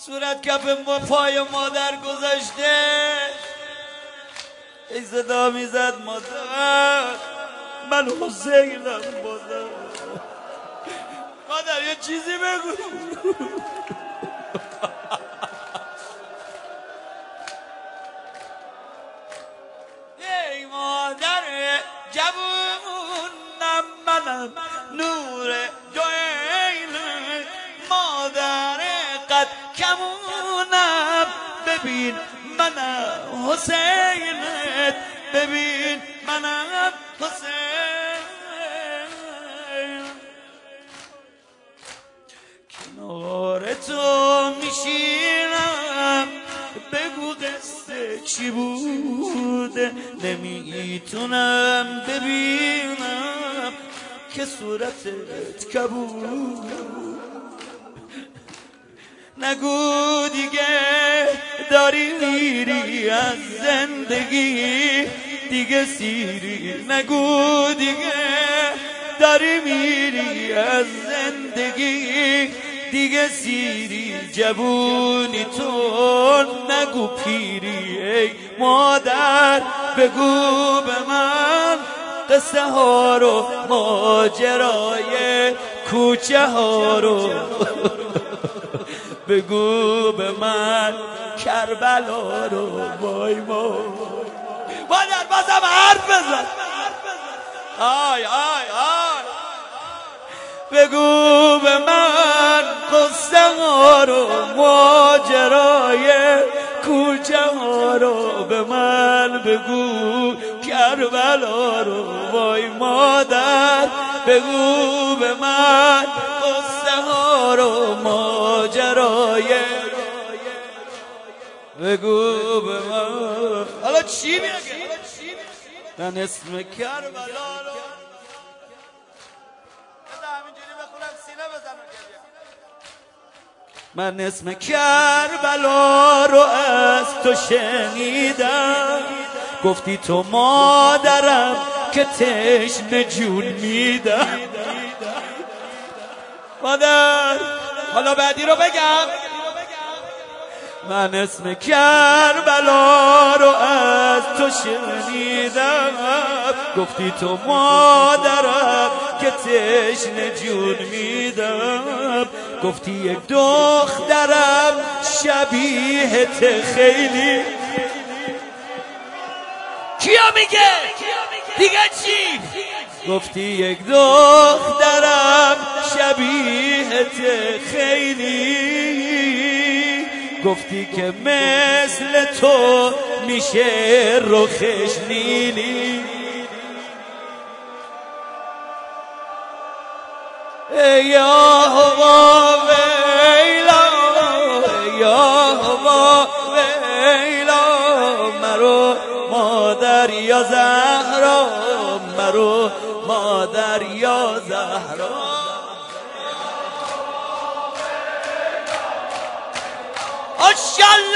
صورت کف پای مادر گذاشته ای صدا میزد مادر من حسینم مادر یه چیزی بگو ای مادر جوونم منم نور دویل مادر قد کمونم ببین منم حسینت ببین منم حسین کنار تو میشینم بگو قصه چی بوده نمیتونم ببینم که صورتت کبود نگو دیگه داری میری از زندگی دیگه سیری نگو دیگه داری میری از زندگی دیگه سیری جوونی تو نگو پیری ای مادر بگو به من قصه ها رو ماجرای کوچه ها رو بگو به من کربلا رو وای مادر بازم حرف بزن آی آی آی بگو به من قصه ها رو ماجرای کوچه ها رو به من بگو کربلا رو وای مادر بگو به من قصه ها رو ماجرای بگو به من حالا چی میگه من اسم کربلا رو من اسم کربلا رو از تو شنیدم گفتی تو مادرم که تشنه جون میدم مادر حالا بعدی رو بگم من اسم کربلا رو از تو شنیدم گفتی تو مادرم که تشنه جون میدم گفتی یک دخترم شبیهت خیلی کیا میگه دیگه چی گفتی یک دخترم شبیهت خیلی گفتی که مثل تو میشه رخش نیلی ای آقا ویلا یا آقا ویلا مرو مادر یا زهرا مرو مادر یا زهرا ماشاءالله